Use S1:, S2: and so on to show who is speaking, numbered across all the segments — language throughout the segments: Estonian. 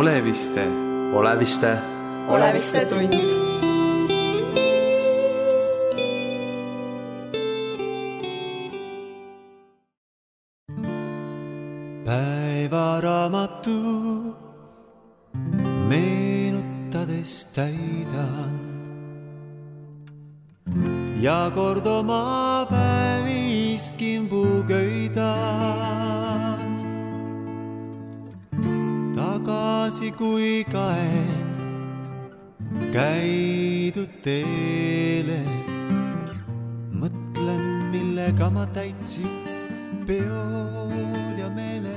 S1: Oleviste tund.
S2: Päevaraamatu meenutades täidan ja kord oma päevist kimbu köidan. Tagasi kui kaen käidud teele, mõtlen, millega ma täitsin peod ja meele.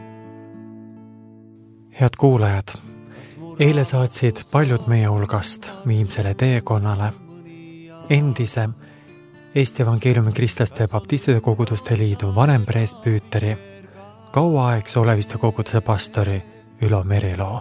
S3: Head kuulajad, eile saatsid paljud meie hulgast viimsele teekonnale endise Eesti Evangeeliumi Kristlaste Baptistide Koguduste Liidu vanempreesbüüteri, kauaaegse Oleviste koguduse pastori Ülo Meriloo.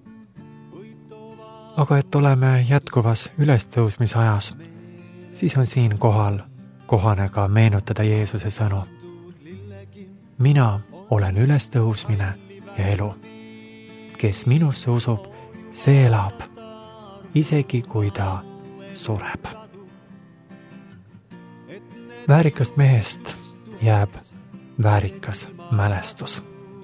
S3: Aga et oleme jätkuvas ülestõusmisajas, siis on siin kohal kohane ka meenutada Jeesuse sõnu. Mina olen ülestõusmine ja elu. Kes minusse usub, see elab, isegi kui ta sureb. Väärikast mehest jääb väärikas mälestus.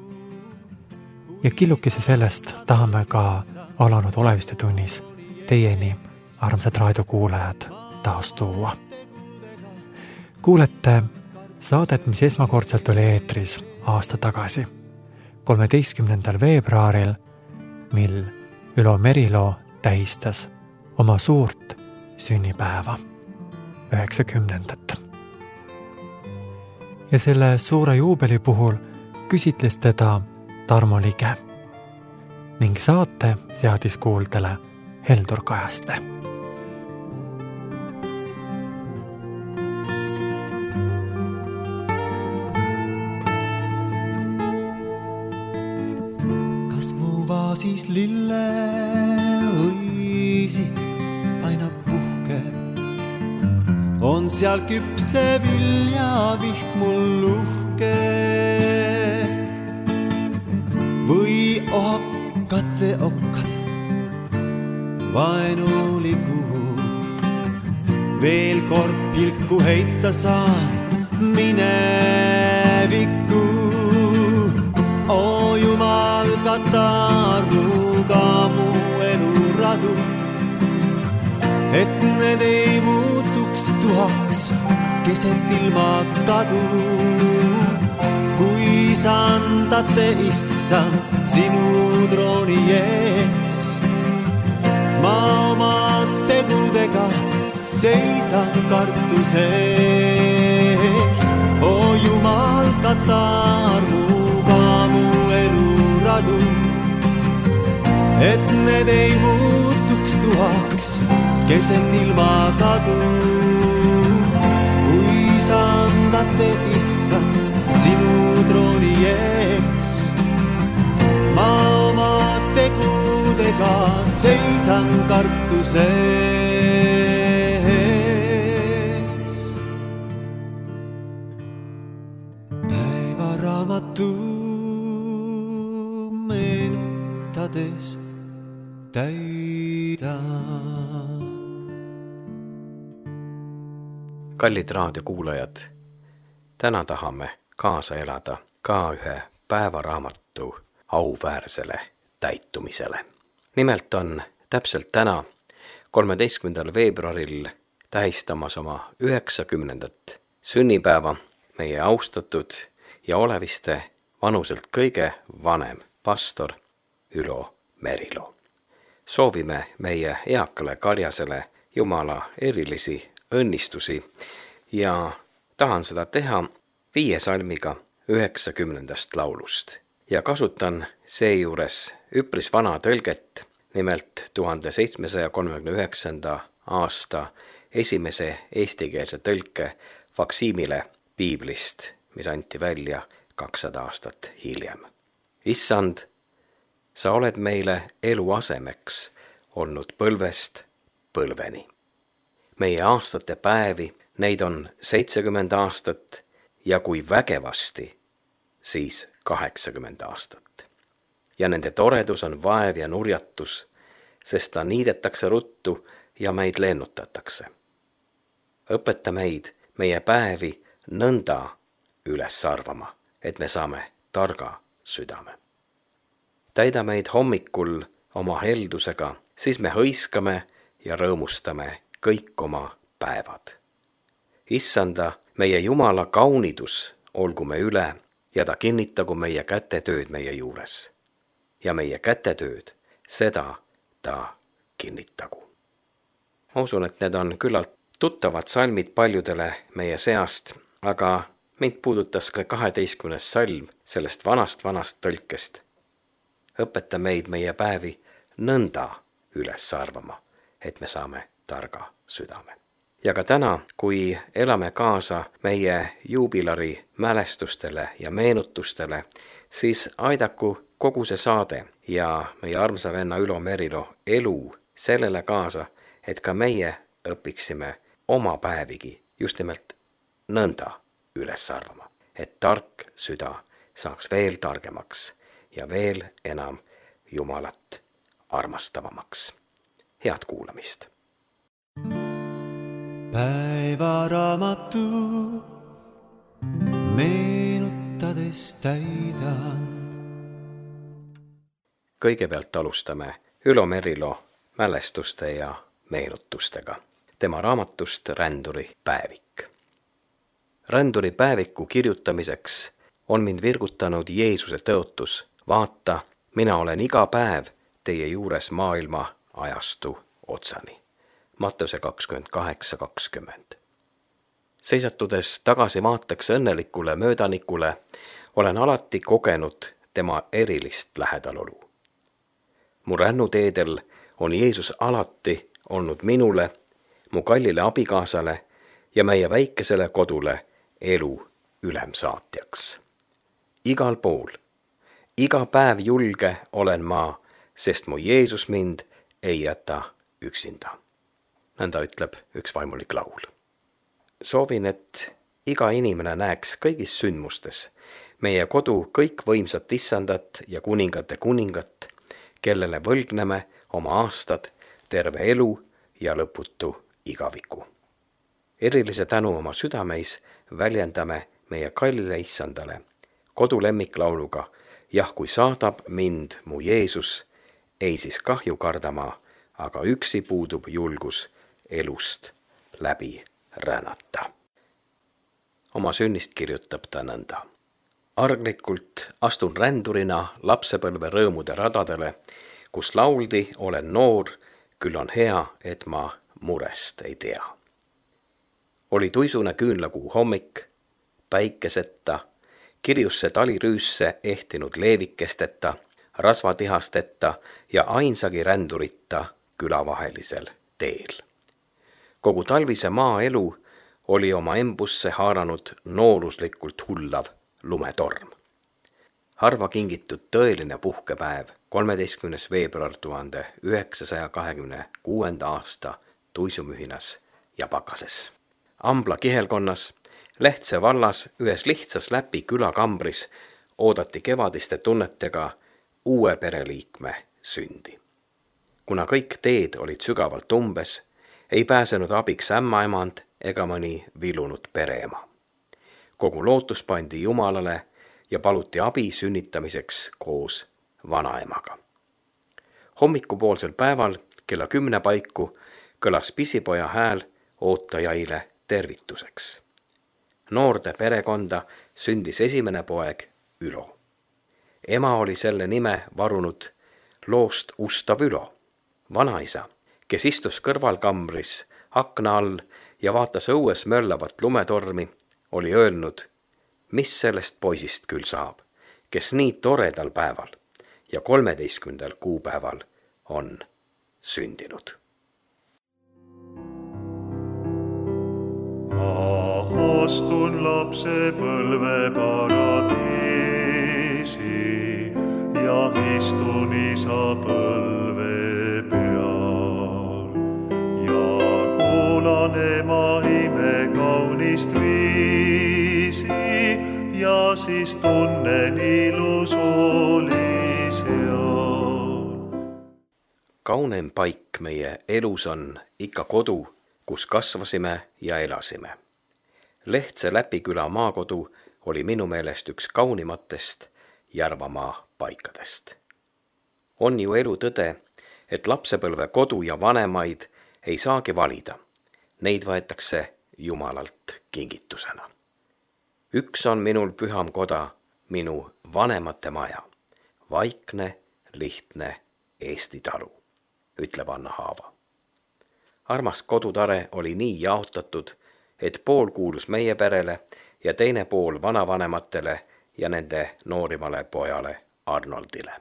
S3: Ja killukese sellest tahame ka alanud Oleviste tunnis teieni, armsad raadiokuulajad, taas tuua. Kuulete saadet, mis esmakordselt oli eetris aasta tagasi, 13. veebruaril, mil Ülo Meriloo tähistas oma suurt sünnipäeva, 90. Ja selle suure juubeli puhul küsitles teda Tarmo Lige ning saate seadis kuuldele Heldur Kajaste.
S2: Kas mu vaasis lille õisi aina puhkeb? On seal küpse viljaviht mul uhke? Või okkate okkad vaenulikud? Veel kord pilku heita saan minevikku. O Jumal, kata armuga mu eluradu, et need ei muutuks tuhaks keset ilma kadu. Kui sandate issand sinu trooni ees, ma oma tegudega seisan kartuses. O Jumal, kata armuga mu eluradu, et need ei muutuks tuhaks keset ilma kadu. Kui sandate issand sinu trooni ees, ma oma tegudega seisan kartuses. Päevaraamatu meenutades täidan.
S4: Kallid raadiokuulajad, täna tahame kaasa elada ka ühe päevaraamatu auväärsele täitumisele. Nimelt on täpselt täna, 13. veebruaril tähistamas oma 90. sünnipäeva meie austatud ja Oleviste vanuselt kõige vanem pastor Ülo Meriloo. Soovime meie eakale karjasele Jumala erilisi õnnistusi ja tahan seda teha 5 salmiga 90. laulust ja kasutan seejuures üpris vana tõlget, nimelt 1739. aasta esimese eestikeelse tõlke faksiimile piiblist, mis anti välja 200 aastat hiljem. Issand, sa oled meile elu asemeks olnud põlvest põlveni. Meie aastate päevi, neid on 70 aastat ja kui vägevasti, siis 80 aastat. ja nende toredus on vaev ja nurjatus, sest ta niidetakse ruttu ja meid lennutatakse. Õpeta meid meie päevi nõnda üles arvama, et me saame targa südame. Täida meid hommikul oma heldusega, siis me hõiskame ja rõõmustame kõik oma päevad. Issanda, meie Jumala kaunidus olgu me üle ja ta kinnitagu meie kätetööd meie juures. Ja meie kätetööd, seda ta kinnitagu. Ma usun, et need on küllalt tuttavad salmid paljudele meie seast, aga mind puudutas ka 12. salm sellest vanast tõlkest. Õpeta meid meie päevi nõnda üles arvama, et me saame targa südame. Ja ka täna, kui elame kaasa meie juubilari mälestustele ja meenutustele, siis aidaku kogu see saade ja meie armsa venna Ülo Merilo elu sellele kaasa, et ka meie õpiksime oma päevigi just nimelt nõnda üles arvama, et tark süda saaks veel targemaks ja veel enam Jumalat armastavamaks. Head kuulamist!
S2: Päevaraamatu meenutades täidan.
S4: Kõigepealt alustame Ülo Merilo mälestuste ja meenutustega. Tema raamatust Ränduri päevik. Ränduri päeviku kirjutamiseks on mind virgutanud Jeesuse tõotus. Vaata, mina olen iga päev teie juures maailma ajastu otsani. Matteuse 28:20. Seisatudes tagasi vaateks õnnelikule möödanikule, olen alati kogenud tema erilist lähedalolu. Mu rännuteedel on Jeesus alati olnud minule, mu kallile abikaasale ja meie väikesele kodule elu ülemsaatjaks. Igal pool, iga päev julge olen ma, sest mu Jeesus mind ei jäta üksinda. Nõnda ütleb üks vaimulik laul. Soovin, et iga inimene näeks kõigis sündmustes meie kodu kõikvõimsat Issandat ja kuningate kuningat, kellele võlgneme oma aastad, terve elu ja lõputu igaviku. Erilise tänu oma südameis väljendame meie kallile Issandale kodu lemmiklauluga Jah, kui saadab mind mu Jeesus, ei siis kahju kardama, aga üksi puudub julgus elust läbi rännata. Oma sünnist kirjutab ta nõnda. Arglikult astun rändurina lapsepõlve rõõmude radadele, kus lauldi olen noor, küll on hea, et ma murest ei tea. Oli tuisune küünlakuu hommik, päikeseta, kirjusse talirüüsse ehtinud leevikesteta, rasvatihasteta ja ainsagi rändurita külavahelisel teel. Kogu talvise maaelu oli oma embusse haaranud nooruslikult hullav lumetorm. Harva kingitud tõeline puhkepäev 13. veebruar 1926. aasta tuisumühinas ja pakases. Ambla kihelkonnas, Lehtse vallas ühes lihtsas Läpi külakambris oodati kevadiste tunnetega uue pereliikme sündi. Kuna kõik teed olid sügavalt umbes, ei pääsenud abiks ämmaemand ega mõni vilunud pereema. Kogu lootus pandi Jumalale ja paluti abi sünnitamiseks koos vanaemaga. Hommikupoolsel päeval kella 10 paiku kõlas pisipoja hääl ootajaile tervituseks. Noorde perekonda sündis esimene poeg Ülo. Ema oli selle nime varunud loost Ustav Ülo. Vanaisa, kes istus kõrvalkambris akna all ja vaatas õues möllavat lumetormi, oli öelnud, mis sellest poisist küll saab, kes nii toredal päeval ja 13. kuupäeval on sündinud.
S5: Ma astun lapsepõlve paradiisi ja istun isa põlve peal ja kuulan ema ime kaunist viisi ja siis tunnen ilus oli seal.
S4: kauneim paik meie elus on ikka kodu, kus kasvasime ja elasime. Lehtse Läpiküla maakodu oli minu meelest üks kaunimatest Järvamaa paikadest. On ju elu tõde, et lapsepõlve kodu ja vanemaid ei saagi valida. Neid võetakse Jumalalt kingitusena. Üks on minul püham koda, minu vanemate maja, vaikne, lihtne Eesti talu, ütleb Anna Haava. Armas kodutare oli nii jaotatud, et pool kuulus meie perele ja teine pool vanavanematele ja nende noorimale pojale Arnoldile.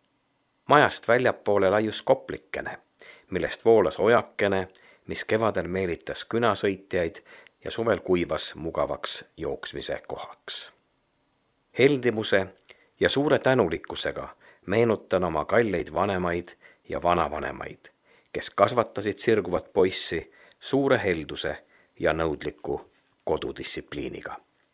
S4: Majast väljapoole laius koplikene, millest voolas ojakene, mis kevadel meelitas künasõitjaid ja suvel kuivas mugavaks jooksmise kohaks. Heldimuse ja suure tänulikkusega meenutan oma kalleid vanemaid ja vanavanemaid, kes kasvatasid sirguvat poissi suure helduse ja nõudliku kodudistsipliiniga.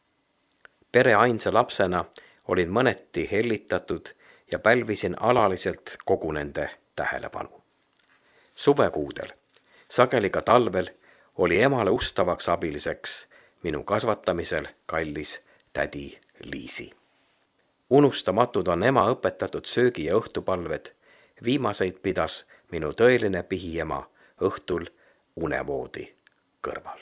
S4: Pere ainsa lapsena olin mõneti hellitatud ja pälvisin alaliselt kogu nende tähelepanu. Suvekuudel, sageli ka talvel, oli emale ustavaks abiliseks minu kasvatamisel kallis tädi Liisi. Unustamatud on ema õpetatud söögi- ja õhtupalved, viimaseid pidas minu tõeline pihiema õhtul unevoodi kõrval.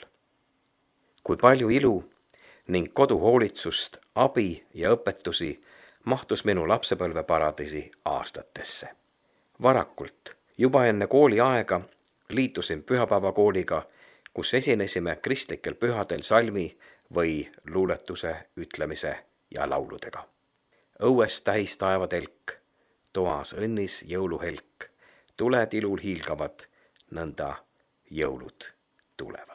S4: Kui palju ilu ning koduhoolitsust, abi ja õpetusi mahtus minu lapsepõlve paradiisi aastatesse. Varakult, juba enne kooliaega, liitusin pühapäevakooliga, kus esinesime kristlikel pühadel salmi või luuletuse ütlemise ja lauludega. Õues täis taevatelk, toas õnnis jõuluhelk, tuled ilul hiilgavad, nõnda jõulud tulevad.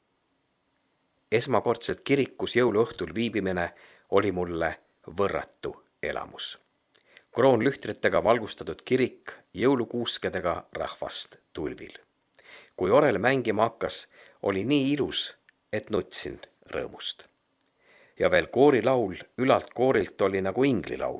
S4: Esmakordselt kirikus jõuluõhtul viibimine oli mulle võrratu elamus. Kroonlühtritega valgustatud kirik jõulukuuskedega rahvast tulvil. Kui orel mängima hakkas, oli nii ilus, et nutsin rõõmust. Ja veel koorilaul ülalt koorilt oli nagu inglilaul.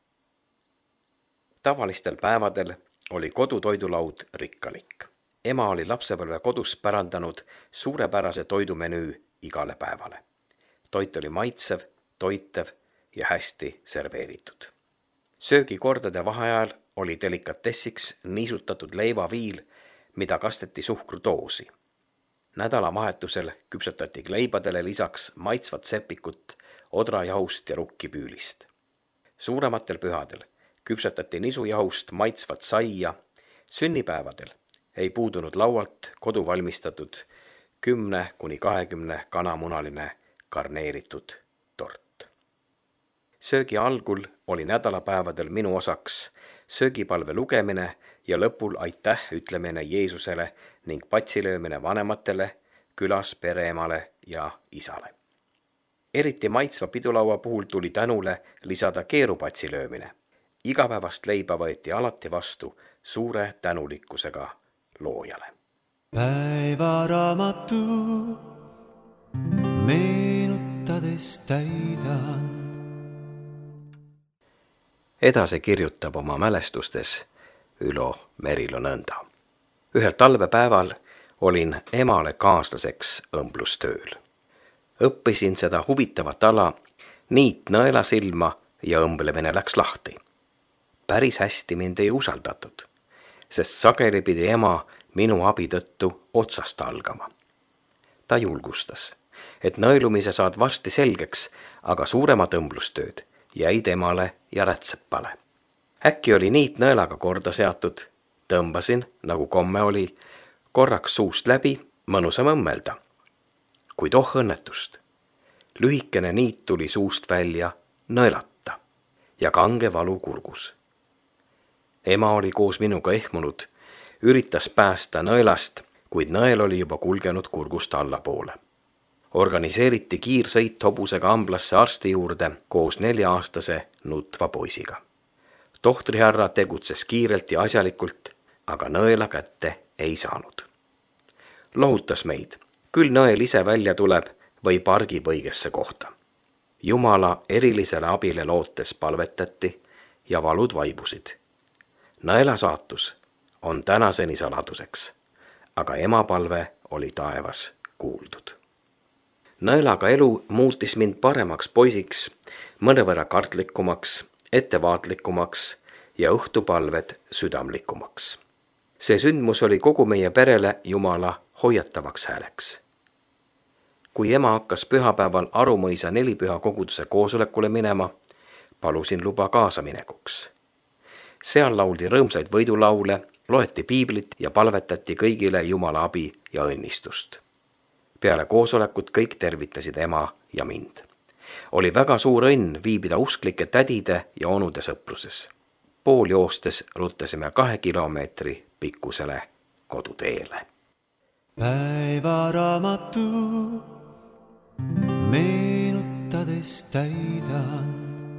S4: Tavalistel päevadel oli kodutoidulaud rikkalik. Ema oli lapsepõlve kodus pärandanud suurepärase toidumenüü igale päevale. Toit oli maitsev, toitev ja hästi serveeritud. Söögikordade vaheajal oli delikatessiks niisutatud leivaviil, mida kasteti suhkrutoosi. Nädalavahetusel küpsetati kleibadele lisaks maitsvat sepikut, odrajahust ja rukkipüülist. Suurematel pühadel küpsetati nisujahust maitsvat saia, sünnipäevadel ei puudunud laualt kodu valmistatud 10–20 kanamunaline karneeritud tort. Söögi algul oli nädalapäevadel minu osaks söögipalve lugemine ja lõpul aitäh ütlemine Jeesusele ning patsilöömine vanematele, külas pereemale ja isale. Eriti maitsva pidulaua puhul tuli tänule lisada keerupatsilöömine. Igapäevast leiba võeti alati vastu suure tänulikkusega loojale.
S2: Päevaraamatu meenutades täidan.
S4: Edasi kirjutab oma mälestustes Ülo Merilo nõnda. Ühel talvepäeval olin emale kaaslaseks õmblustööl. Õppisin seda huvitavat ala, niit nõelasilma ja õmblemine läks lahti. Päris hästi mind ei usaldatud, sest sageli pidi ema minu abi tõttu otsast algama. Ta julgustas, et nõelumise saad varsti selgeks, aga suuremad õmblustööd jäid emale ja rätsepale. Äkki oli niit nõelaga korda seatud, tõmbasin, nagu komme oli, korraks suust läbi, mõnusam õmmelda. Kuid õnnetust. Lühikene niit tuli suust välja nõelata ja kange valu kurgus. Ema oli koos minuga ehmunud, üritas päästa nõelast, kuid nõel oli juba kulgenud kurgust allapoole. Organiseeriti kiirsõit hobusega amblasse arsti juurde koos 4-aastase nutva poisiga. Tohtrihärra tegutses kiirelt ja asjalikult, aga nõela kätte ei saanud. Lohutas meid, küll nõel ise välja tuleb või pargib õigesse kohta. Jumala erilisele abile lootes palvetati ja valud vaibusid. Nõela saatus on tänaseni saladuseks, aga ema palve oli taevas kuuldud. Nõelaga elu muutis mind paremaks poisiks, mõnevõrra kartlikumaks, ettevaatlikumaks ja õhtupalved südamlikumaks. See sündmus oli kogu meie perele Jumala hoiatavaks hääleks. Kui ema hakkas pühapäeval Arumõisa nelipüha koguduse koosolekule minema, palusin luba kaasaminekuks. Seal lauldi rõõmsaid võidulaule, loeti piiblit ja palvetati kõigile Jumala abi ja õnnistust. Peale koosolekut kõik tervitasid ema ja mind. Oli väga suur õnn viibida usklike tädide ja onude sõpruses. Pool joostes ruttasime 2 kilomeetri pikkusele koduteele.
S2: Päevaraamatu meenutades täidan.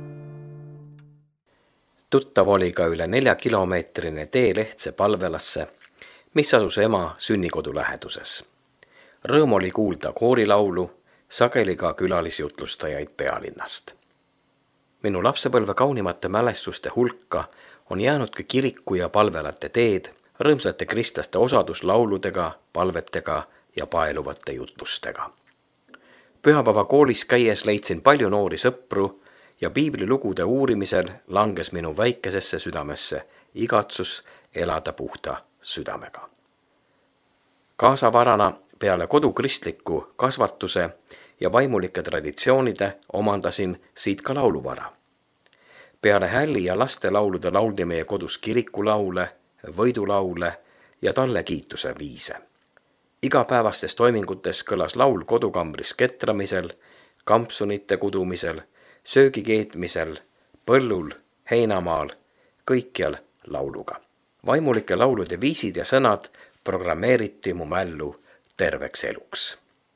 S4: Tuttav oli ka üle 4-kilomeetrine tee Lehtse palvelasse, mis asus ema sünnikodu läheduses. Rõõm oli kuulda koorilaulu, sageli ka külalisjutlustajaid pealinnast. Minu lapsepõlve kaunimate mälestuste hulka on jäänudki kiriku ja palvelate teed, rõõmsate kristlaste osaduslauludega, palvetega ja paeluvate jutlustega. Pühapäeva koolis käies leidsin palju noori sõpru ja piiblilugude uurimisel langes minu väikesesse südamesse igatsus elada puhta südamega. Kaasavarana peale kodukristliku kasvatuse ja vaimulike traditsioonide omandasin siit ka lauluvara. Peale hälli ja lastelaulude lauldi meie kodus kirikulaule, võidulaule ja talle kiituse viise. Igapäevastes toimingutes kõlas laul kodukambris ketramisel, kampsunite kudumisel, söögi keetmisel, põllul, heinamaal, kõikjal lauluga. Vaimulike laulude viisid ja sõnad programmeeriti mu mällu terveks eluks.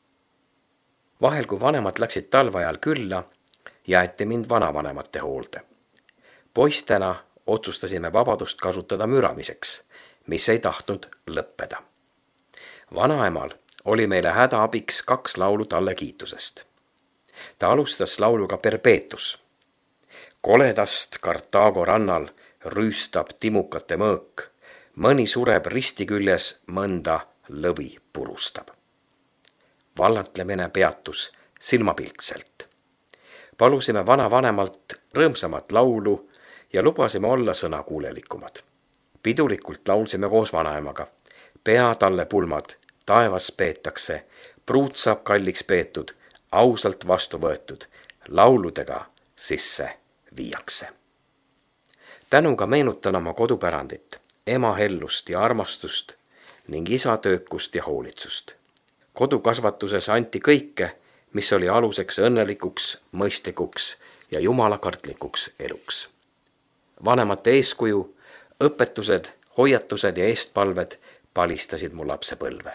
S4: Vahel, kui vanemad läksid talveajal külla, jäeti mind vanavanemate hoolde. Poistena otsustasime vabadust kasutada müramiseks, mis ei tahtnud lõppeda. Vanaemal oli meile hädaabiks 2 laulu talle kiitusest. Ta alustas lauluga Perpetus. Koledast Kartaago rannal rüüstab timukate mõõk, mõni sureb risti küljes, mõnda lõvi purustab. Vallatlemine peatus silmapilkselt. Palusime vanavanemalt rõõmsamat laulu ja lubasime olla sõnakuulelikumad. Pidulikult laulsime koos vanaemaga. Pea talle pulmad, taevas peetakse, pruut saab kalliks peetud, ausalt vastu võetud, lauludega sisse viiakse. Tänuga meenutan oma kodupärandit, ema hellust ja armastust ning isa töökust ja hoolitsust. Kodukasvatuses anti kõike, mis oli aluseks õnnelikuks, mõistlikuks ja jumalakartlikuks eluks. Vanemate eeskuju, õpetused, hoiatused ja eestpalved palistasid mu lapsepõlve.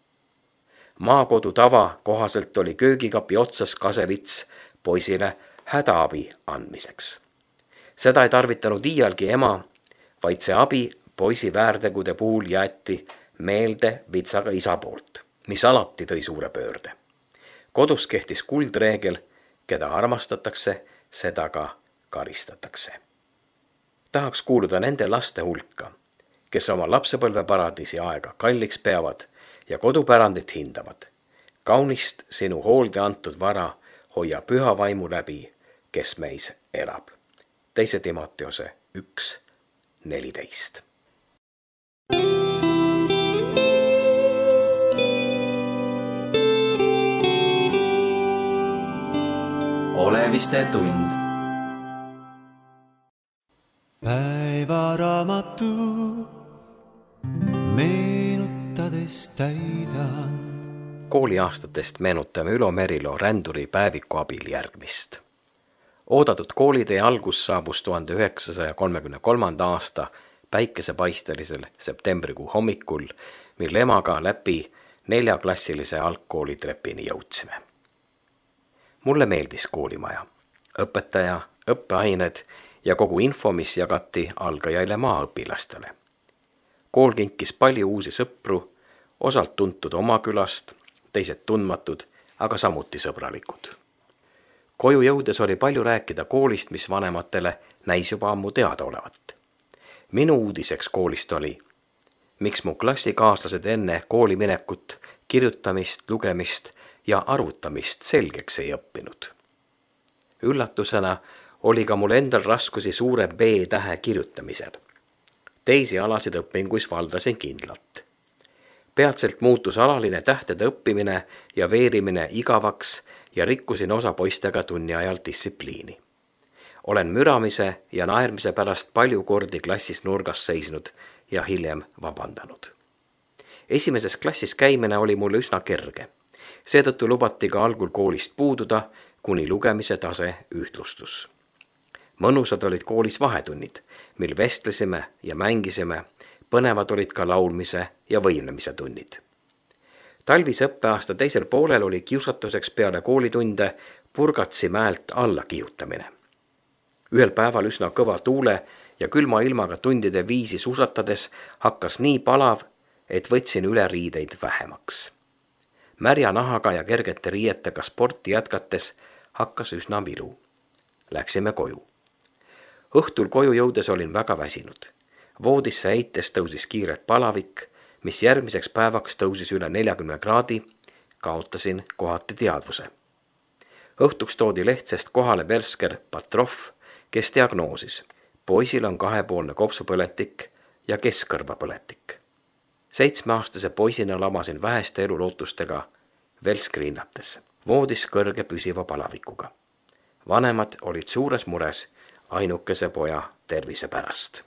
S4: Maakodu tava kohaselt oli köögikapi otsas kasevits poisile hädaabi andmiseks. Seda ei tarvitanud iialgi ema, vaid see abi poisi väärtegude puhul jäeti meelde vitsaga isa poolt, mis alati tõi suure pöörde. Kodus kehtis kuldreegel, keda armastatakse, seda ka karistatakse. Tahaks kuuluda nende laste hulka, kes oma lapsepõlve paradiisi aega kalliks peavad ja kodupärandit hindavad. Kaunist sinu hoolde antud vara hoia püha vaimu läbi, kes meis elab. 2 Timoteose 1:14.
S1: Oleviste tund.
S2: Päevaraamatu meenutades täidan.
S4: Kooliaastatest meenutame Ülo Meriloo ränduri päeviku abil järgmist. Oodatud koolitee algus saabus 1933. aasta päikesepaistelisel septembrikuu hommikul, mil emaga läbi 4-klassilise algkooli trepini jõudsime. Mulle meeldis koolimaja, õpetaja, õppeained ja kogu info, mis jagati algajaile maaõpilastele. Kool kinkis palju uusi sõpru, osalt tuntud oma külast, teised tundmatud, aga samuti sõbralikud. Koju jõudes oli palju rääkida koolist, mis vanematele näis juba ammu teada olevat. Minu uudiseks koolist oli: miks mu klassikaaslased enne kooli minekut kirjutamist, lugemist ja arvutamist selgeks ei õppinud. Üllatusena oli ka mul endal raskusi suure B-tähe kirjutamisel. Teisi alasid õpinguis valdasin kindlalt. Peatselt muutus alaline tähtede õppimine ja veerimine igavaks ja rikkusin osa poistega tunni ajal distsipliini. Olen müramise ja naermise pärast palju kordi klassis nurgas seisnud ja hiljem vabandanud. Esimeses klassis käimine oli mul üsna kerge. Seetõttu lubati ka algul koolist puududa, kuni lugemise tase ühtlustus. Mõnusad olid koolis vahetunnid, mil vestlesime ja mängisime, põnevad olid ka laulmise ja võimlemise tunnid. Talvise õppeaasta teisel poolel oli kiusatuseks peale koolitunde Purgatsi mäelt alla kihutamine. Ühel päeval üsna kõva tuule ja külma ilmaga tundide viisi suusatades hakkas nii palav, et võtsin üle riideid vähemaks. Märja nahaga ja kergete riietega sporti jätkates hakkas üsna vilu. Läksime koju. Õhtul koju jõudes olin väga väsinud. Voodisse heites tõusis kiirelt palavik, mis järgmiseks päevaks tõusis üle 40 kraadi, kaotasin kohati teadvuse. Õhtuks toodi Lehtsest kohale Velsker Patrov, kes diagnoosis. Poisil on 2-poolne kopsupõletik ja keskkõrvapõletik. 7-aastase poisina lamasin väheste elulootustega Velskri hinnates. Voodis kõrge püsiva palavikuga. Vanemad olid suures mures ainukese poja tervise pärast.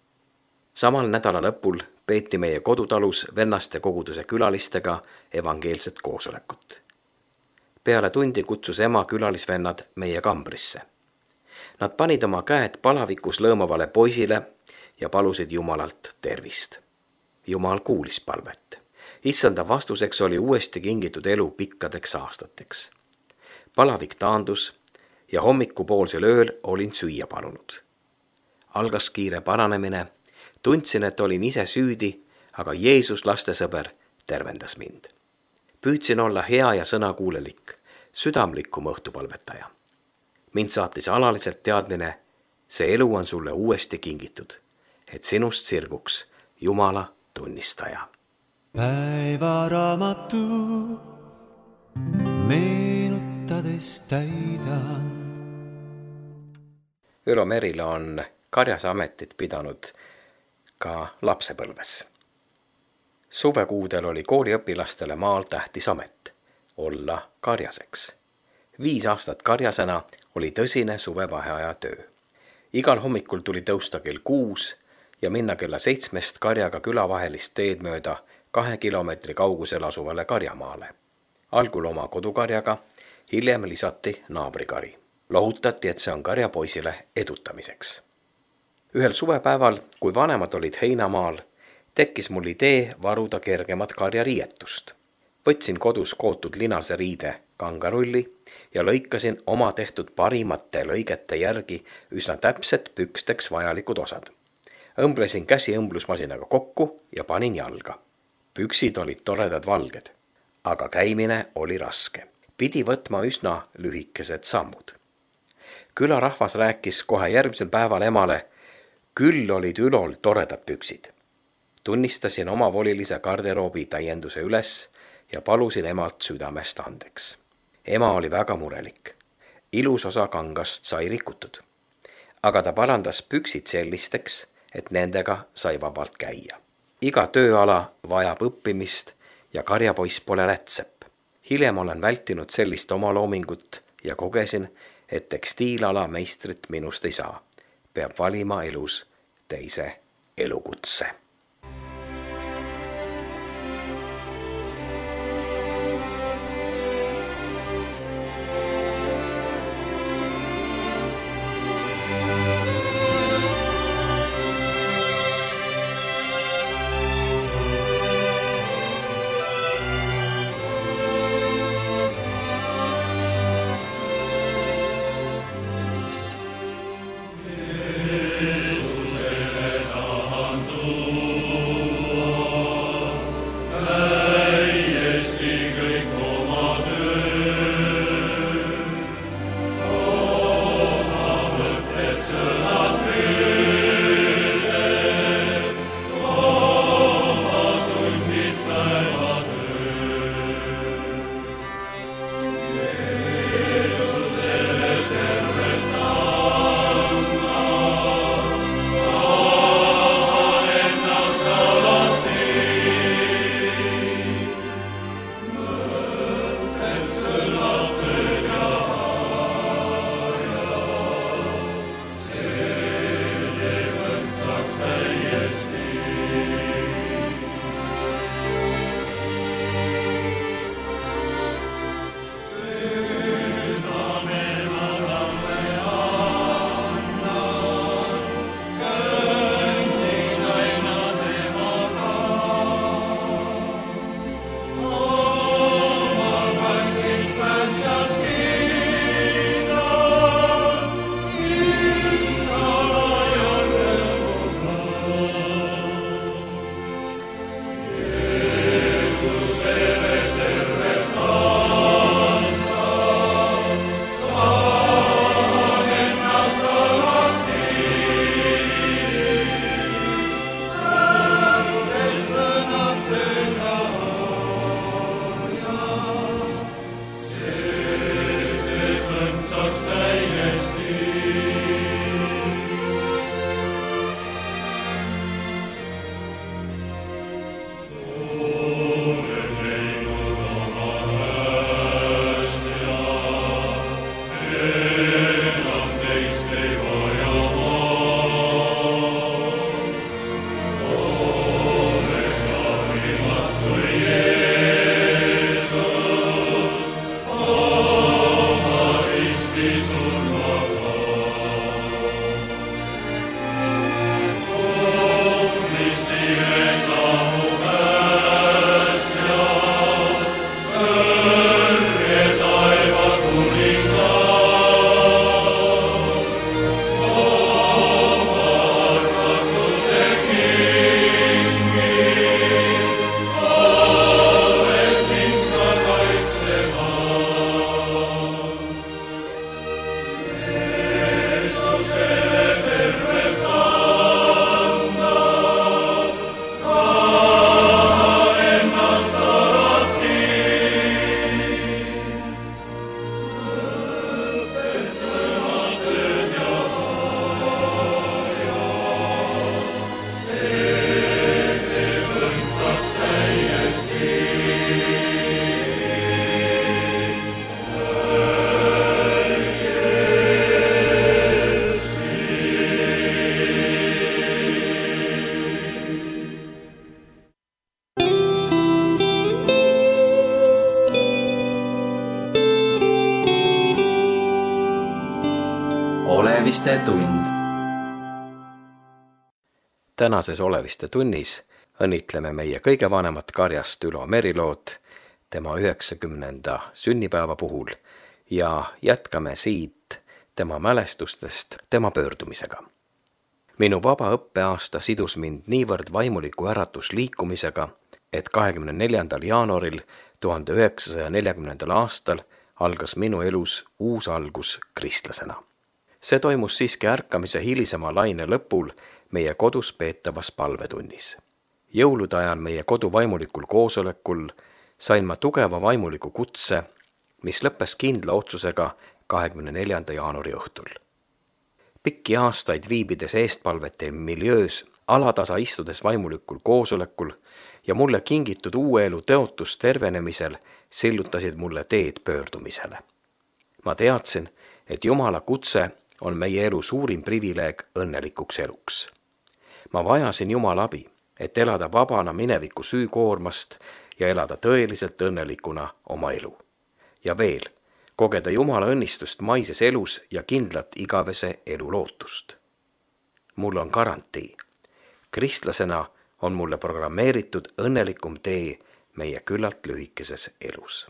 S4: Samal nädala lõpul peeti meie kodutalus vennaste koguduse külalistega evangeelset koosolekut. Peale tundi kutsus ema külalisvennad meie kambrisse. Nad panid oma käed palavikus lõõmavale poisile ja palusid Jumalalt tervist. Jumal kuulis palvet. Issanda vastuseks oli uuesti kingitud elu pikkadeks aastateks. Palavik taandus ja hommikupoolsel ööl olin süüa palunud. Algas kiire paranemine, tundsin, et olin ise süüdi, aga Jeesus lastesõber tervendas mind. Püüdsin olla hea ja sõnakuulelik, südamlikum õhtupalvetaja. Mind saatis alaliselt teadmine, see elu on sulle uuesti kingitud, et sinust sirguks Jumala tunnistaja.
S2: Päevaraamatu meenutades täidan.
S4: Ülo Merilo on karjase ametit pidanud ka lapsepõlves. Suvekuudel oli kooliõpilastele maal tähtis amet, olla karjaseks. 5 aastat karjasena oli tõsine suvevaheaja töö. Igal hommikul tuli tõusta kell 6 ja minna kella 7 karjaga külavahelist teed mööda 2 kilomeetri kaugusel asuvale karjamaale. Algul oma kodukarjaga, hiljem lisati naabrikari. Lohutati, et see on karjapoisile edutamiseks. Ühel suvepäeval, kui vanemad olid heinamaal, tekkis mul idee varuda kergemat karjariietust. Võtsin kodus kootud linase riide kangarulli ja lõikasin oma tehtud parimate lõigete järgi üsna täpselt püksteks vajalikud osad. Õmblesin käsi õmblusmasinaga kokku ja panin jalga. Püksid olid toredad valged, aga käimine oli raske. Pidi võtma üsna lühikesed sammud. Külarahvas rääkis kohe järgmisel päeval emale, küll olid Ülol toredad püksid. Tunnistasin oma volilise garderoobi täienduse üles ja palusin emalt südamest andeks. Ema oli väga murelik. Ilus osa kangast sai rikutud. Aga ta parandas püksid sellisteks, et nendega sai vabalt käia. Iga tööala vajab õppimist ja karjapoiss pole rätsepp. Hiljem olen vältinud sellist omaloomingut ja kogesin, et tekstiilala meistrit minust ei saa. Peab valima elus teise elukutse.
S5: Jeesusele tahan tulla.
S1: Oleviste tund.
S4: Tänases Oleviste tunnis õnnitleme meie kõige vanemat karjast Ülo Merilood tema 90. sünnipäeva puhul ja jätkame siit tema mälestustest tema pöördumisega. Minu vaba õppeaasta sidus mind niivõrd vaimuliku äratusliikumisega, et 24. jaanuaril 1940. aastal algas minu elus uus algus kristlasena. See toimus siiski ärkamise hilisema laine lõpul meie kodus peetavas palvetunnis. Jõulude ajal meie kodu vaimulikul koosolekul sain ma tugeva vaimuliku kutse, mis lõppes kindla otsusega 24. jaanuari õhtul. Pikki aastaid viibides eestpalvete miljöös, alatasa istudes vaimulikul koosolekul ja mulle kingitud uue elu tõotus tervenemisel sillutasid mulle teed pöördumisele. Ma teadsin, et Jumala kutse on meie elu suurim privileeg õnnelikuks eluks. Ma vajasin Jumala abi, et elada vabana mineviku süükoormast ja elada tõeliselt õnnelikuna oma elu. Ja veel, kogeda Jumala õnnistust maises elus ja kindlat igavese elu lootust. Mul on garantii. Kristlasena on mulle programmeeritud õnnelikum tee meie küllalt lühikeses elus.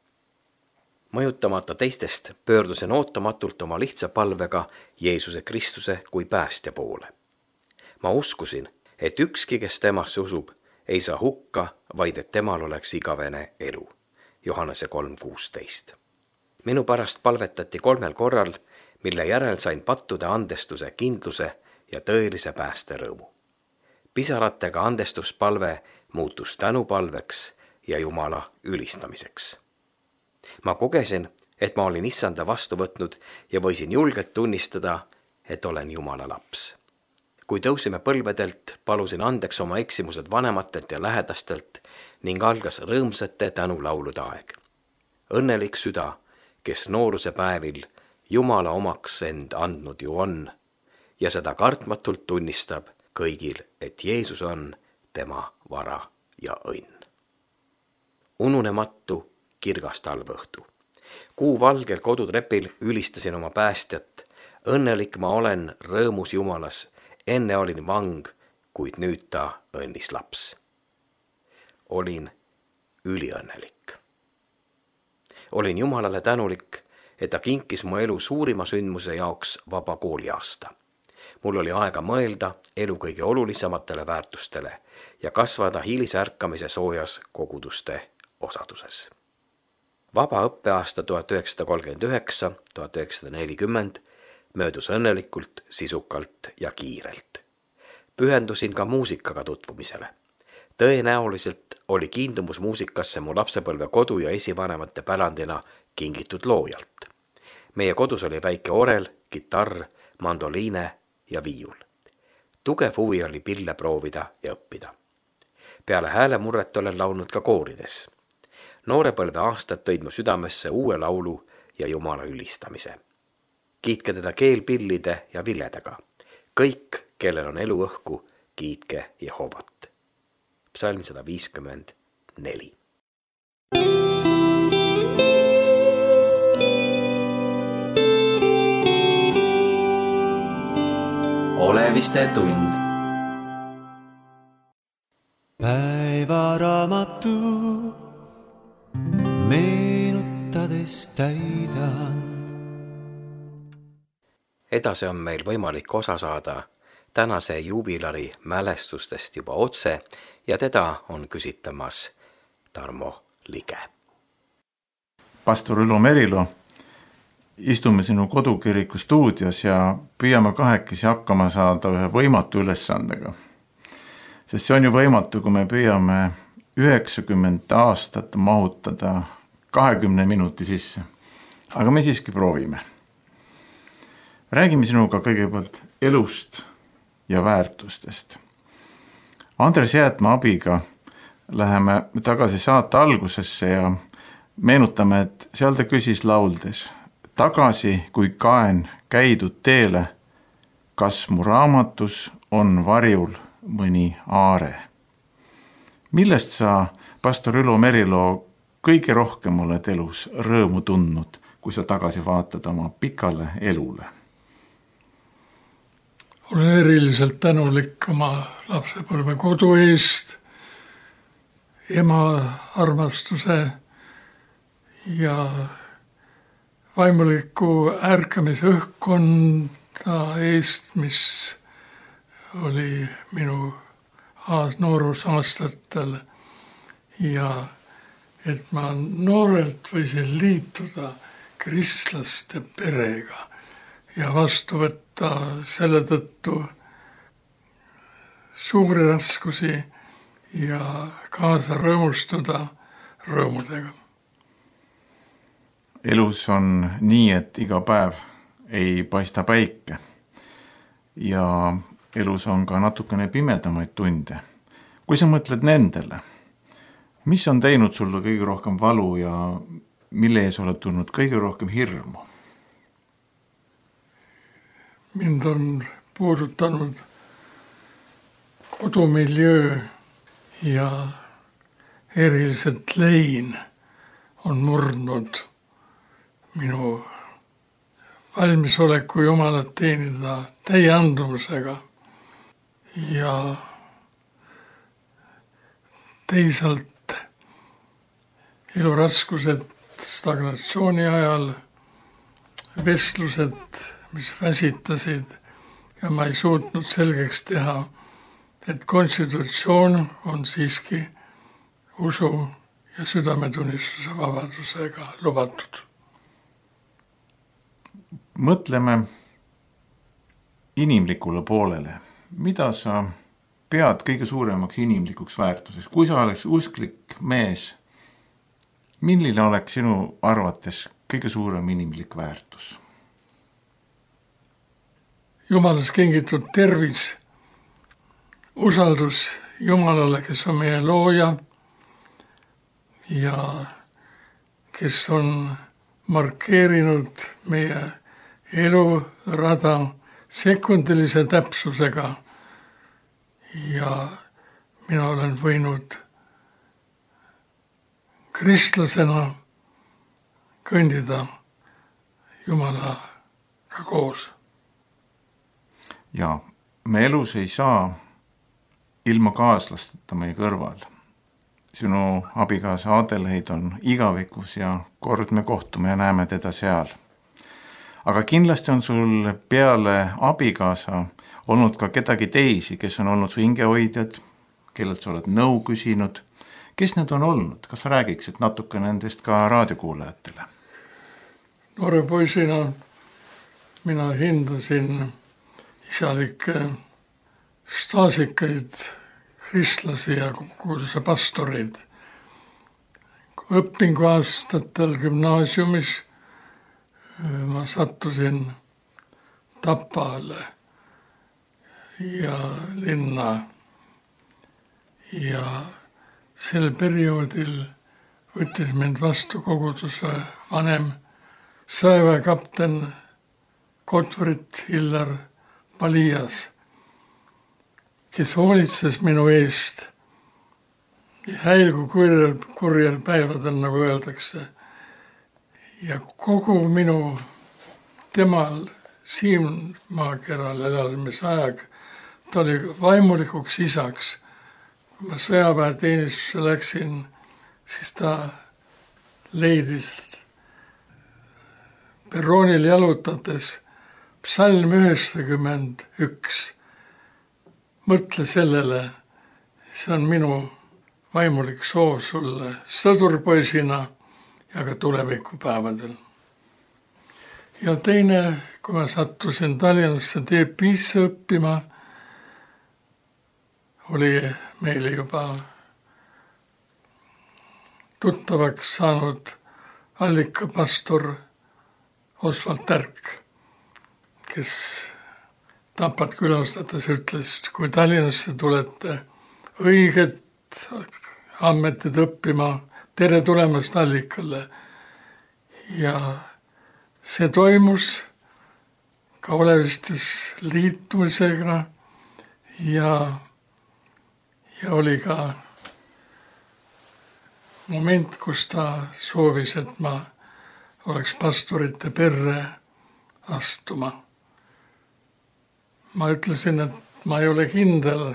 S4: Mõjutamata teistest pöördusin ootamatult oma lihtsa palvega Jeesuse Kristuse kui päästja poole. Ma uskusin, et ükski, kes temasse usub, ei saa hukka, vaid et temal oleks igavene elu. Johannese 3:16. Minu pärast palvetati 3 korral, mille järel sain pattude andestuse kindluse ja tõelise päästerõõmu. Pisaratega andestuspalve muutus tänupalveks ja Jumala ülistamiseks. Ma kogesin, et ma olin Issanda vastu võtnud ja võisin julgelt tunnistada, et olen Jumala laps. Kui tõusime põlvedelt, palusin andeks oma eksimused vanematelt ja lähedastelt ning algas rõõmsate tänulaulude aeg. Õnnelik süda, kes nooruse päevil Jumala omaks end andnud ju on ja seda kartmatult tunnistab kõigil, et Jeesus on tema vara ja õnn. Ununematu kirgas talvõhtu. Kuu valgel kodutrepil ülistasin oma päästjat. Õnnelik ma olen rõõmus Jumalas. Enne olin vang, kuid nüüd ta õnnis laps. Olin üliõnnelik. Olin Jumalale tänulik, et ta kinkis mu elu suurima sündmuse jaoks vaba kooliaasta. Mul oli aega mõelda elu kõige olulisematele väärtustele ja kasvada hilisärkamise soojas koguduste osaduses. Vaba õppeaasta 1939-1940 möödus õnnelikult, sisukalt ja kiirelt. Pühendusin ka muusikaga tutvumisele. Tõenäoliselt oli kiindumus muusikasse mu lapsepõlve kodu ja esivanemate pärandina kingitud loojalt. Meie kodus oli väike orel, kitarr, mandoliine ja viiul. Tugev huvi oli pille proovida ja õppida. Peale häälemurret olen laulnud ka koorides. Noorepõlve aastad tõid mu südamesse uue laulu ja Jumala ülistamise. Kiitke teda keelpillide ja viledega. Kõik, kellel on elu õhku, kiitke Jehovat. Psalm 154.
S1: Oleviste tund.
S2: Päevaraamatu meenutades täidan.
S4: Edasi on meil võimalik osa saada tänase juubilari mälestustest juba otse ja teda on küsitlemas Tarmo Lige.
S6: Pastor Ülo Merilo, istume sinu kodukiriku stuudios ja püüame kahekesi hakkama saada ühe võimatu ülesandega. Sest see on ju võimatu, kui me püüame 90 aastat mahutada 20 minuti sisse. Aga me siiski proovime. Räägime sinuga kõigepealt elust ja väärtustest. Andres Jäätma abiga läheme tagasi saate algusesse ja meenutame, et seal ta küsis lauldes: tagasi kui kaen käidud teele, kas mu raamatus on varjul mõni aare? Millest sa, pastor Ülo Merilo, kõige rohkem oled elus rõõmu tundnud, kui sa tagasi vaatad oma pikale elule?
S7: olen eriliselt tänulik oma lapsepõlve kodu eest, ema armastuse ja vaimuliku ärkamise õhkkonda eest, mis oli minu noorusaastatel ja et ma noorelt võisin liituda kristlaste perega ja vastu võtta selle tõttu suuri raskusi ja kaasa rõõmustada rõõmudega.
S6: Elus on nii, et iga päev ei paista päike ja elus on ka natukene pimedamaid tunde. Kui sa mõtled nendele, mis on teinud sulle kõige rohkem valu ja mille ees oled tulnud kõige rohkem hirmu?
S7: Mind on puudutanud kodumiljöö ja eriliselt lein on murdnud minu valmisoleku Jumalat teenida täie andumusega ja teisalt eluraskused stagnatsiooni ajal, vestlused, mis väsitasid ja ma ei suutnud selgeks teha, et konstitutsioon on siiski usu ja südametunnistuse vabadusega lubatud.
S6: Mõtleme inimlikule poolele. Mida sa pead kõige suuremaks inimlikuks väärtuseks? Kui sa oleks usklik mees, milline oleks sinu arvates kõige suurem inimlik väärtus?
S7: Jumalas kingitud tervis, usaldus Jumalale, kes on meie looja ja kes on markeerinud meie elurada sekundilise täpsusega ja mina olen võinud kristlasena kõndida Jumalaga koos.
S6: Ja me elus ei saa ilma kaaslasteta meie kõrval. Sinu abikaasa Adeleid on igavikus ja kord me kohtume ja näeme teda seal. Aga kindlasti on sul peale abikaasa olnud ka kedagi teisi, kes on olnud su hingehoidjad, kellelt sa oled nõu küsinud. Kes need on olnud? Kas sa räägiksid natuke nendest ka raadiokuulajatele?
S7: Noore poisina mina hindasin isalikke staasikaid kristlasi ja kuulsa pastoreid. Õpinguaastatel gümnaasiumis ma sattusin Tapale ja linna ja sel perioodil võttis mind vastu koguduse vanem sõjaväekapten Gottfried Hiller Palias, kes hoolitses minu eest häilgu kurjel päevadel, nagu öeldakse. Ja kogu minu temal siin maakeral elamisaeg, ta oli vaimulikuks isaks. Kui ma sõjaväeteenistusse läksin, siis ta leidis perroonil jalutades psalm 91. Mõtle sellele, see on minu vaimulik soov sulle sõdurpoisina ja ka tulevikupäevadel. Ja teine, kui ma sattusin Tallinnasse DPisse õppima, oli meile juba tuttavaks saanud allikapastor Osvald Tärk, kes Tapat külastades ütles, kui Tallinnasse tulete õiget ammetit õppima, tere tulemast Allikale. Ja see toimus ka Olevistes liitumisega ja oli ka moment, kus ta soovis, et ma oleks pastorite perre astuma. ma ütlesin, et ma ei ole kindel,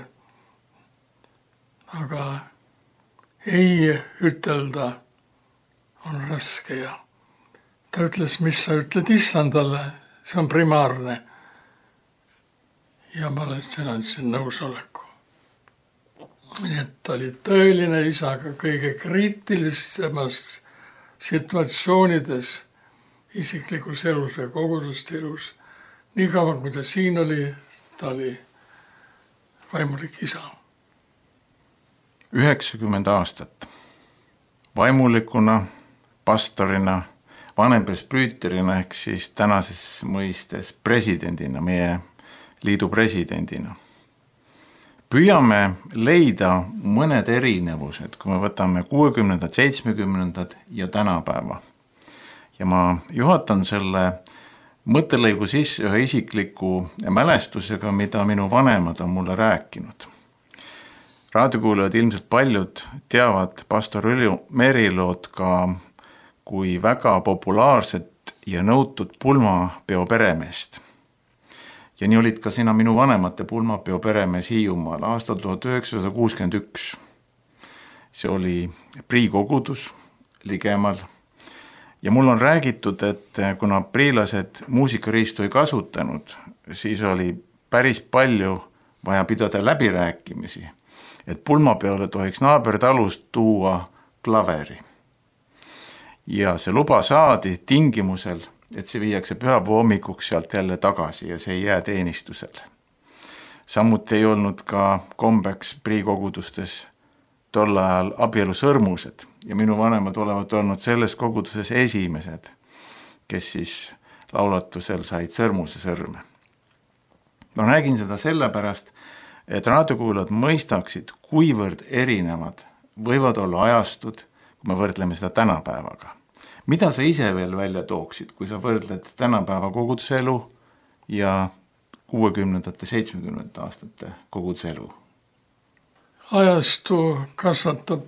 S7: aga ei ütelda on raske ja ta ütles, mis sa ütled issandale, see on primaarne. Ja ma andsin nõusoleku. Nii et ta oli tõeline isa ka kõige kriitilisemas situatsioonides isiklikus elus ja koguduste elus. Nii kaua, kui ta siin oli, ta oli vaimulik isa.
S6: 90 aastat vaimulikuna, pastorina, vanempresbüüterina ehk siis tänases mõistes presidendina, meie liidu presidendina. Püüame leida mõned erinevused, kui me võtame 60-ndad, 70-ndad ja tänapäeva. Ja ma juhatan selle mõttelõigu sisse ühe isikliku mälestusega, mida minu vanemad on mulle rääkinud. Raadiokuulajad ilmselt paljud teavad pastor Ülo Merilood ka kui väga populaarset ja nõutud pulmapeo peremeest. Ja nii olid ka sina minu vanemate pulmapeo peremees Hiiumaal aastal 1961. See oli Prii kogudus ligemal. Ja mul on räägitud, et kuna priilased muusikariistu ei kasutanud, siis oli päris palju vaja pidada läbirääkimisi, et pulmapeole tohiks naabertalust tuua klaveri. Ja see luba saadi tingimusel, et see viiakse pühapäeva hommikuks sealt jälle tagasi ja see ei jää teenistusele. Samuti ei olnud ka kombeks Prii kogudustes tol ajal abielusõrmused ja minu vanemad olevat olnud selles koguduses esimesed, kes siis laulatusel said sõrmuse sõrme. Ma räägin seda sellepärast, et raadiokuulajad mõistaksid, kuivõrd erinevad võivad olla ajastud, kui me võrdleme seda tänapäevaga. Mida sa ise veel välja tooksid, kui sa võrdled tänapäeva koguduselu ja 60-ndate, 70-ndate aastate koguduselu?
S7: Ajastu kasvatab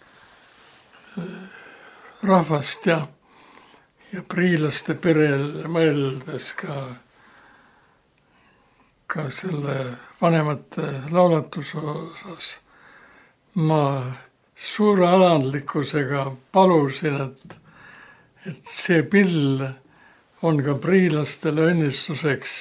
S7: rahvast ja priilaste perel mõeldes ka selle vanemate laulatuse osas. Ma suure alandlikkusega palusin, et see pill on ka priilastele õnnistuseks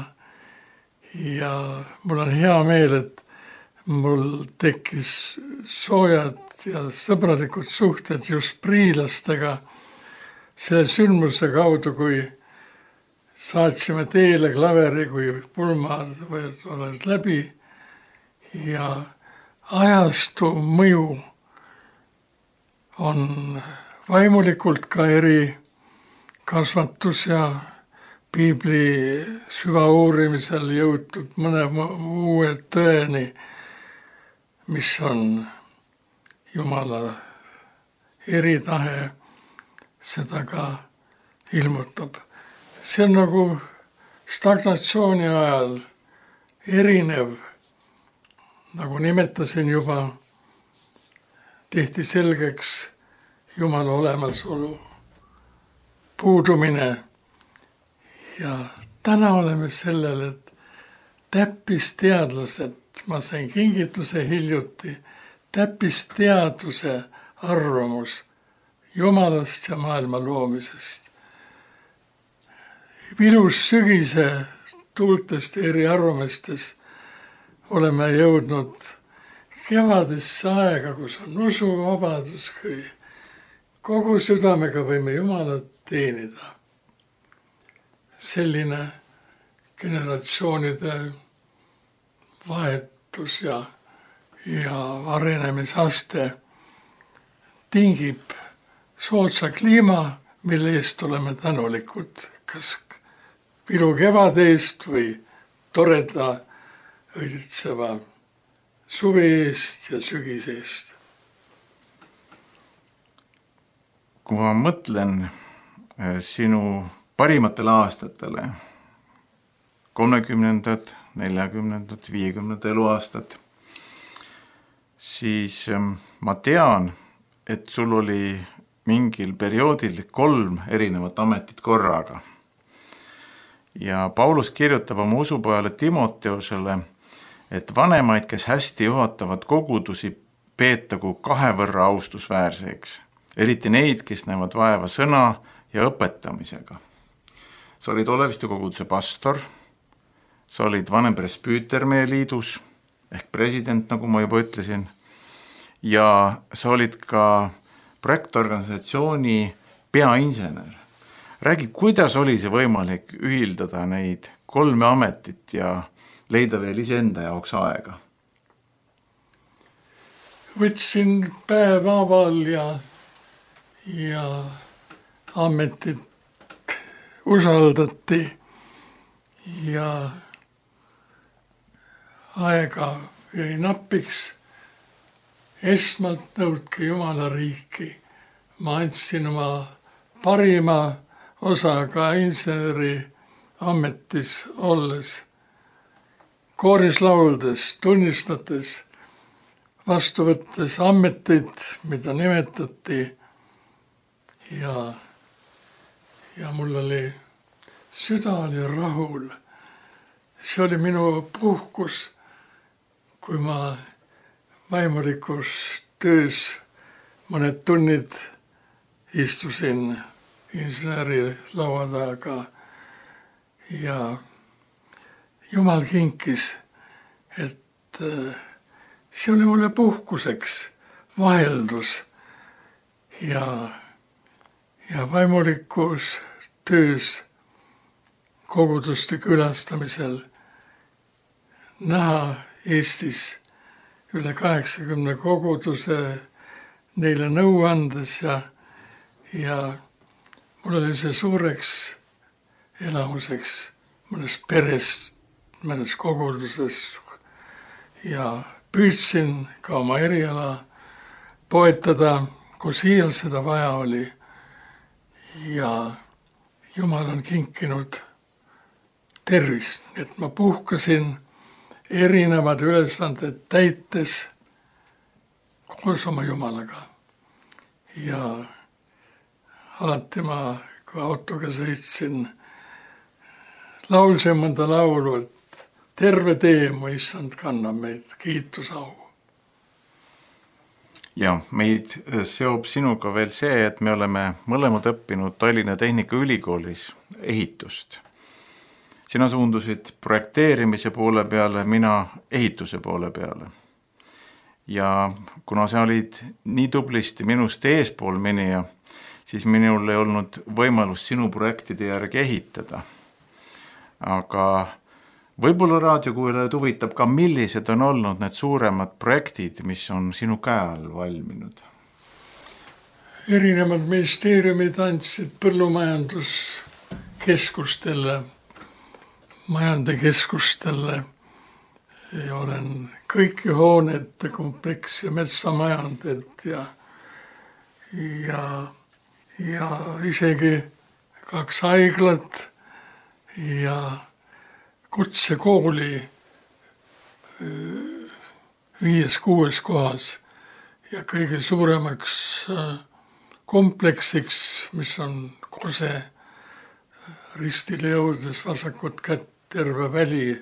S7: ja mul on hea meel, et mul tekkis soojad ja sõbralikud suhted just priilastega selle sündmuse kaudu, kui saatsime teele klaveri, kui pulmad olid läbi ja ajastu mõju on vaimulikult ka eri kasvatus ja piibli süvauurimisel jõutud mõne uue tõeni, mis on Jumala eritahe, seda ka ilmutab. See on nagu stagnatsiooni ajal erinev, nagu nimetasin juba, tehti selgeks Jumala olemasolu puudumine ja täna oleme sellel, et täppisteadlased, ma sain kingituse hiljuti, täppisteaduse arvamus Jumalast ja maailma loomisest. Vilus sügise tuultest eri arvamistest oleme jõudnud kevadesse aega, kus on usuvabadus, kui kogu südamega võime Jumalat teenida. Selline generatsioonide vahetus ja arenemisaste tingib soodsa kliima, mille eest oleme tänulikud, kas vilu kevade eest või toreda õitseva suve eest ja sügise eest.
S6: Kui ma mõtlen sinu parimatele aastatele, 30-ndad, 40-ndad, 50-ndad eluaastad, siis ma tean, et sul oli mingil perioodil 3 erinevat ametit korraga. ja Paulus kirjutab oma usupojale Timoteusele, et vanemaid, kes hästi juhatavad kogudusi, peetagu 2 võrra austusväärseks, eriti neid, kes näevad vaeva sõna ja õpetamisega. Sa olid Oleviste koguduse pastor, sa olid vanem presbüüter meie liidus ehk president, nagu ma juba ütlesin, ja sa olid ka projektorganisatsiooni peainsener. Räägi, kuidas oli see võimalik ühildada neid 3 ametit ja leida veel iseenda jaoks aega?
S7: Võtsin päevaaval ja ametit usaldati ja aega jäi napiks. Esmalt nõudke Jumala riiki. Ma andsin oma parima osa ka inseneri ametis olles, kooris lauldes, tunnistades, vastu võttes ameteid, mida nimetati ja mul oli süda oli rahul. See oli minu puhkus, kui ma vaimulikus töös mõned tunnid istusin inseneri laua taga ja Jumal kinkis, et see oli mulle puhkuseks, vaheldus ja vaimulikus töös koguduste külastamisel näha Eestis üle 80 koguduse neile nõu andes ja mul oli see suureks elamuseks mõnes peres, mõnes koguduses ja püüdsin ka oma eriala poetada, kus iial seda vaja oli ja Jumal on kinkinud tervist, et ma puhkasin erinevad ülesanded täites koos oma Jumalaga. Ja alati ma, kui autoga sõitsin, laulsin mõnda laulu, et terve tee mu issand kannab meid, kiitusau.
S6: Ja meid seob sinuga veel see, et me oleme mõlemad õppinud Tallinna Tehnikaülikoolis ehitust. Sina suundusid projekteerimise poole peale, mina ehituse poole peale. Ja kuna sa olid nii tublisti minust eespool minija, siis minul ei olnud võimalust sinu projektide järgi ehitada. Aga võib-olla raadiokuulajad huvitab ka, millised on olnud need suuremad projektid, mis on sinu käe all valminud?
S7: Erinevad ministeeriumid andsid põllumajanduskeskustele, majandekeskustele ja olen kõiki hoonete kompleks ja metsamajanded ja isegi 2 haiglat ja kutsekooli 5-6 kohas ja kõige suuremaks kompleksiks, mis on Kose ristile jõudes vasakut kätt terve väli,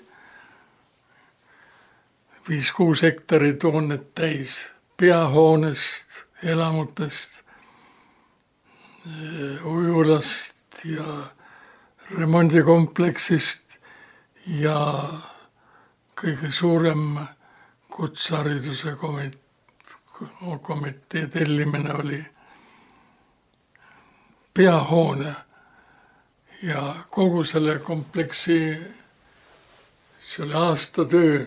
S7: 5-6 hektarit hoonet täis, peahoonest, elamutest, ujulast ja remondikompleksist ja kõige suurem kutsehariduse komitee tellimine oli peahoone ja kogu selle kompleksi, see oli aastatöö,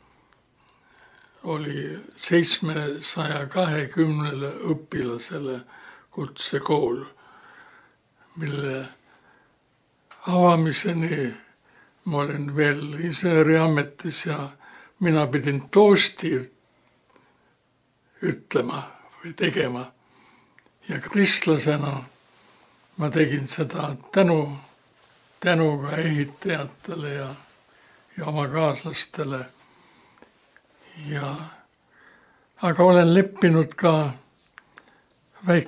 S7: oli 720 õpilasele kutsekool, mille avamiseni ma olin veel inseneriametis ja mina pidin toosti ütlema või tegema. Ja kristlasena ma tegin seda tänuga ehitajatele ja oma kaaslastele. Aga olen leppinud ka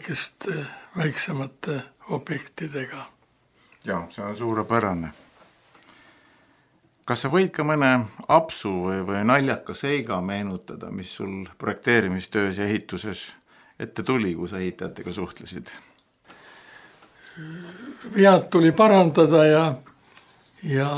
S7: väiksemate objektidega.
S6: Ja, see on suurepärane. kas sa võid ka mõne apsu või naljaka seiga meenutada, mis sul projekteerimistöös ja ehituses ette tuli, kui sa ehitajatega suhtlesid?
S7: Vead tuli parandada ja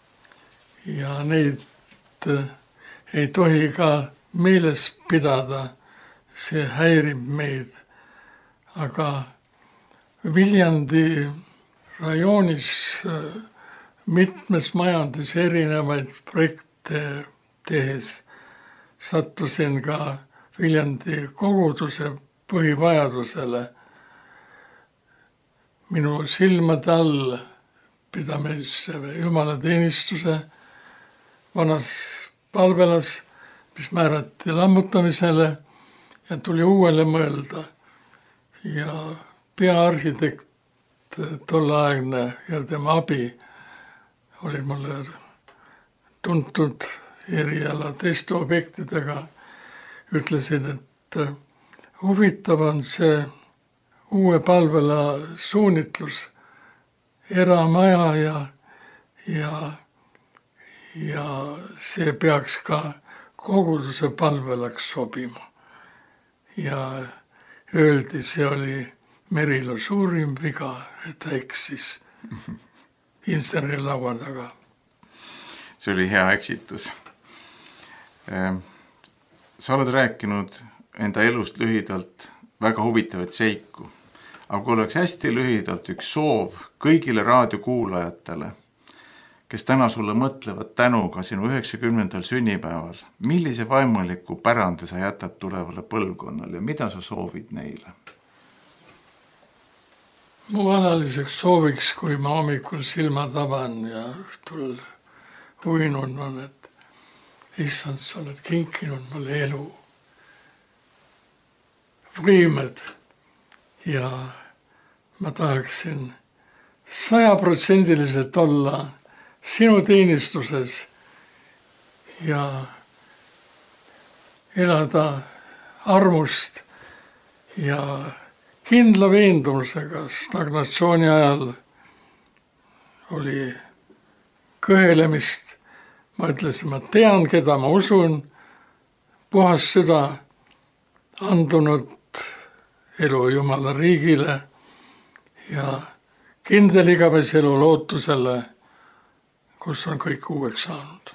S7: neid ei tohi ka meeles pidada, see häirib meid. Aga Viljandi rajoonis mitmes majandis erinevaid projekte tehes sattusin ka Viljandi koguduse põhivajadusele. Minu silmade all pidame jumalateenistuse vanas palvelas, mis määrati lammutamisele ja tuli uuele mõelda. Ja peaarhitekt tolleaegne ja tema abi oli mulle tuntud eriala teiste objektidega. Ütlesid, et huvitav on see uue palvela suunitlus, eramaja ja see peaks ka koguduse palvelaks sobima. Ja öeldi, see oli Merilo suurim viga, et ta eksis inseneri laua taga.
S6: See oli hea eksitus. Sa oled rääkinud enda elust lühidalt väga huvitavaid seiku, aga kui oleks hästi lühidalt üks soov kõigile raadiokuulajatele, kes täna sulle mõtlevad tänuga sinu 90. sünnipäeval, millise vaimuliku pärandi sa jätad tulevale põlvkonnale ja mida sa soovid neile?
S7: Mu vanaliseks sooviks, kui ma hommikul silma taban ja õhtul uinun on, et issand, sa oled kinkinud mulle elu, võimed ja ma tahaksin 100% olla sinu teenistuses ja elada armust ja kindla veendumusega. Stagnatsiooni ajal oli kõhelemist. Ma ütlesin, ma tean, keda ma usun, puhas süda, andunud elu Jumala riigile ja kindel igavese elu lootusele, kus on kõik uueks saanud.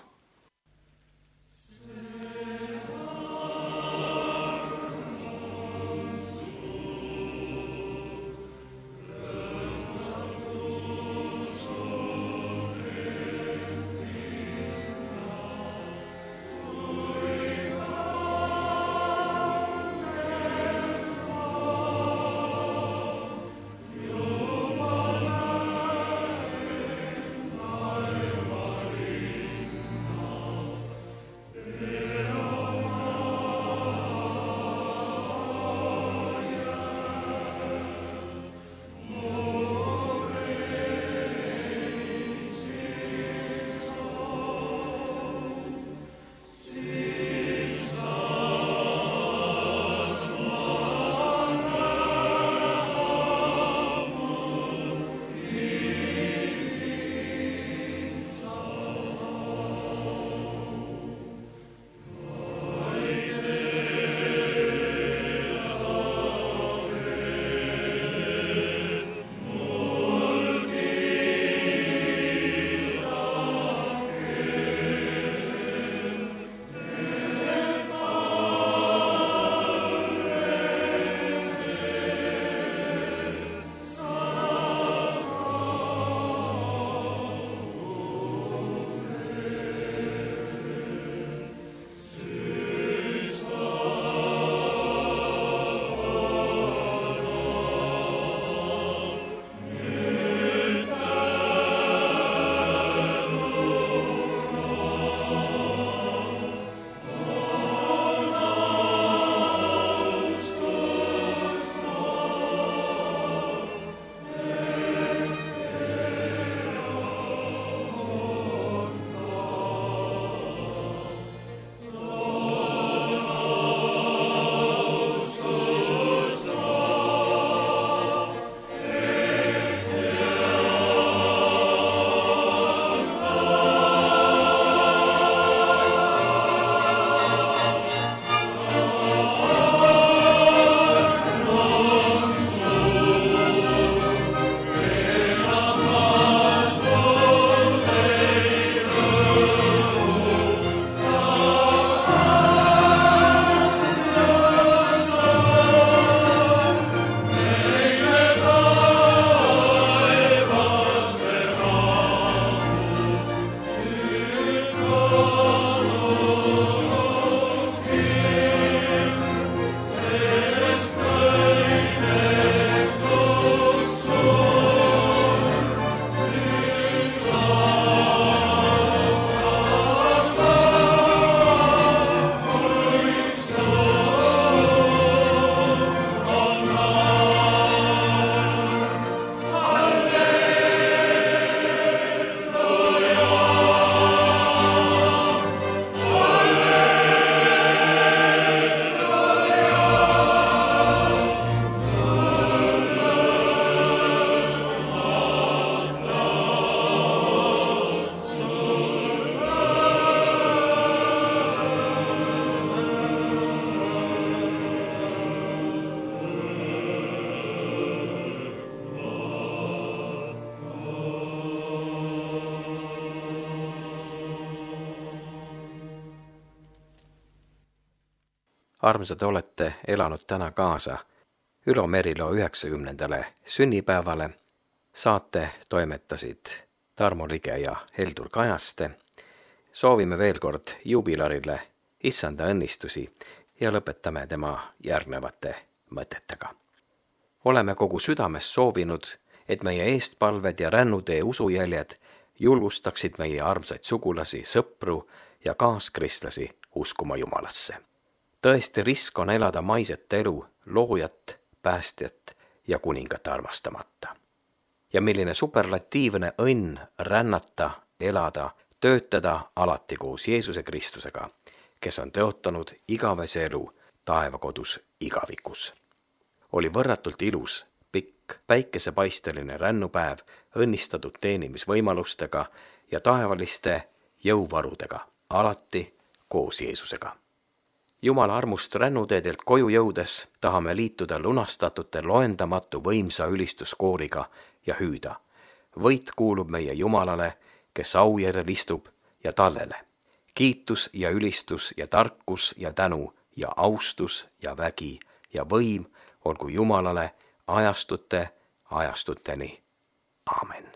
S4: armsad, olete elanud täna kaasa Ülo Merilo 90. sünnipäevale. Saate toimetasid Tarmo Lige ja Heldur Kajaste. Soovime veel kord juubilarile issanda õnnistusi ja lõpetame tema järgnevate mõtetega. Oleme kogu südames soovinud, et meie eestpalved ja rännutee usujäljed julgustaksid meie armsaid sugulasi, sõpru ja kaaskristlasi uskuma Jumalasse. Tõesti risk on elada maiset elu, loojat, päästjat ja kuningat armastamata. Ja milline superlatiivne õnn rännata, elada, töötada alati koos Jeesuse Kristusega, kes on tõotanud igavese elu taevakodus igavikus. Oli võrratult ilus, pikk, päikesepaisteline rännupäev õnnistatud teenimisvõimalustega ja taevaliste jõuvarudega, alati koos Jeesusega. Jumala armust rännuteedelt koju jõudes tahame liituda lunastatute loendamatu võimsa ülistuskooriga ja hüüda. Võit kuulub meie Jumalale, kes aujärjel istub, ja tallele. Kiitus ja ülistus ja tarkus ja tänu ja austus ja vägi ja võim olgu Jumalale ajastuteni. Aamen.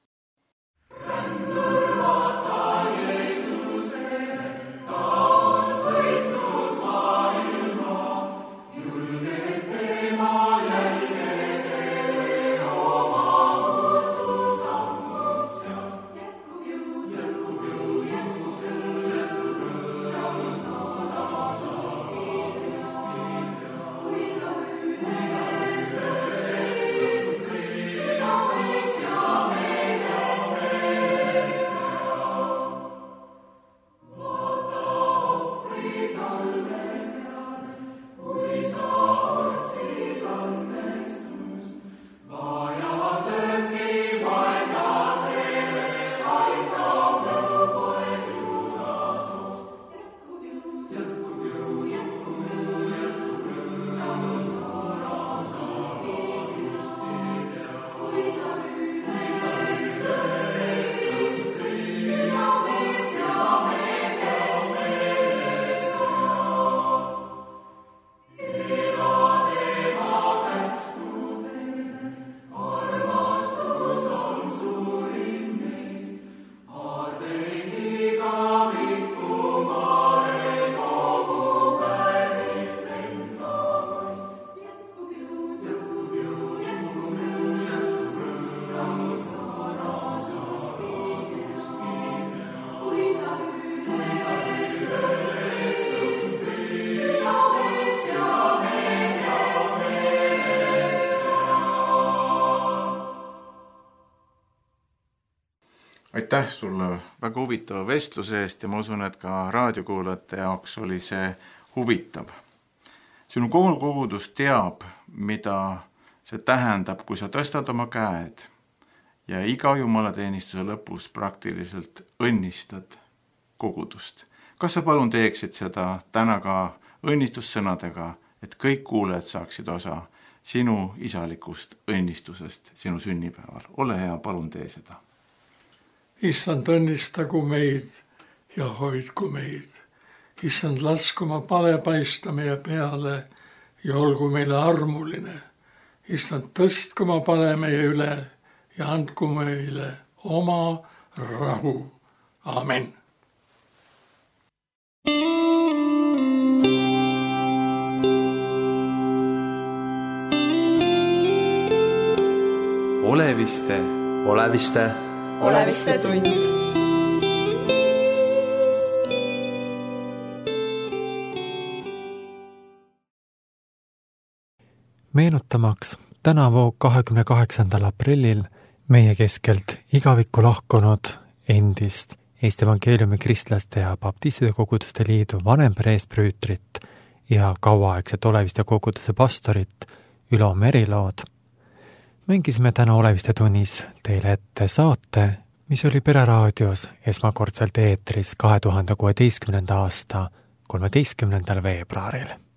S6: Aitäh sulle väga huvitava vestluse eest ja ma usun, et ka raadiokuulajate jaoks oli see huvitav. Sinu kogudus teab, mida see tähendab, kui sa tõstad oma käed ja iga jumalateenistuse lõpus praktiliselt õnnistad kogudust. Kas sa palun teeksid seda täna ka õnnistussõnadega, et kõik kuulajad saaksid osa sinu isalikust õnnistusest sinu sünnipäeval? Ole hea, palun tee seda.
S7: Issand, õnnistagu meid ja hoidku meid. Issand, lasku oma pale paista meie peale ja olgu meile armuline. Issand, tõstku oma pale meie üle ja andku meile oma rahu. Amen.
S1: Oleviste tund.
S3: Meenutamaks tänavu 28. aprillil meie keskelt igavikku lahkunud endist Eesti Evangeeliumi Kristlaste ja Baptistide Koguduste Liidu vanempreesprüütrit ja kauaaegset Oleviste koguduse pastorit Ülo Merilood mängisime täna Oleviste tunnis teile ette saate, mis oli Pereraadios esmakordselt eetris 2016. aasta 13. veebruaril.